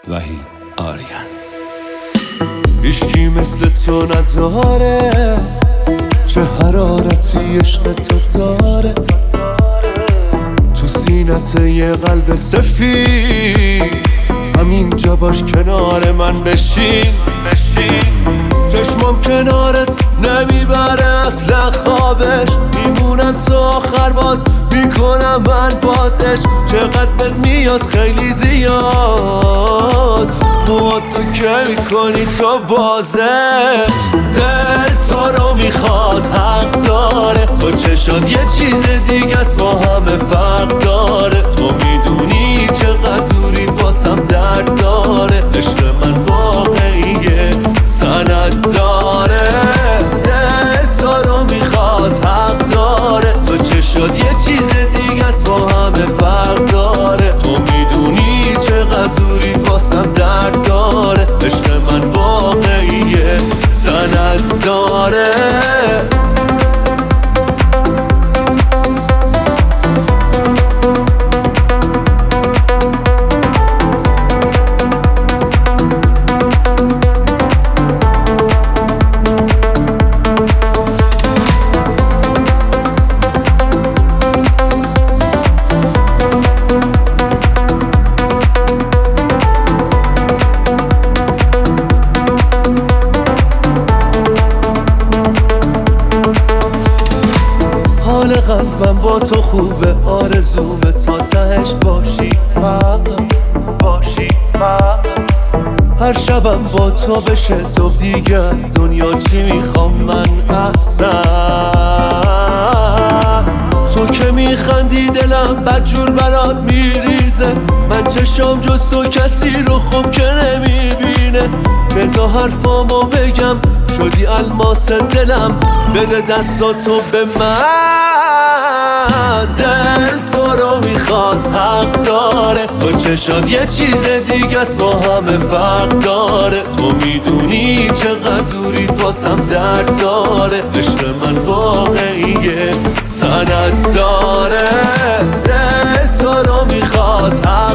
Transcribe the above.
وحید آریان. هیچکی مثل تو نداره، چه حرارتی عشق تو داره. تو سینت یه قلب سفید، همینجا باش کنار من بشین. چشمام کنارت نمیبره اصلا خوابش، میمونم تا آخر باد میکنم من بادش. چقدر بهت میاد خیلی زیاد، مواد تو که میکنی تو بازش. دل تو رو میخواد حق داره، با چشات یه چیز دیگه است با همه فرق داره. تو میدونی چقدر دوری واسم درد داره، عشق من واقعیه سند داره. دل تو رو میخواد حق داره، با چشات یه چیز دیگه است با همه فرق داره. تو میدونی چقدر دوری واسم درد داره، عشق من واقعیه سند داره. حال قلبم با تو خوبه، آرزومه تا تهش باشی فقط. هر شبم با تو بشه صبح دیگه، از دنیا چی میخوام من اصلا. تو که میخندی دلم بدجور برات میریزه، من چشم جز تو کسی رو خوب که نمیبینه. بذار حرفامو بگم، شدی الماس دلم، بده دستاتو به من. دل تو رو میخواد حق داره، با چشات یه چیز دیگه است با همه فرق داره. تو میدونی چقدر دوری واسم درد داره، عشق من واقعیه سند داره. دل تو رو میخواد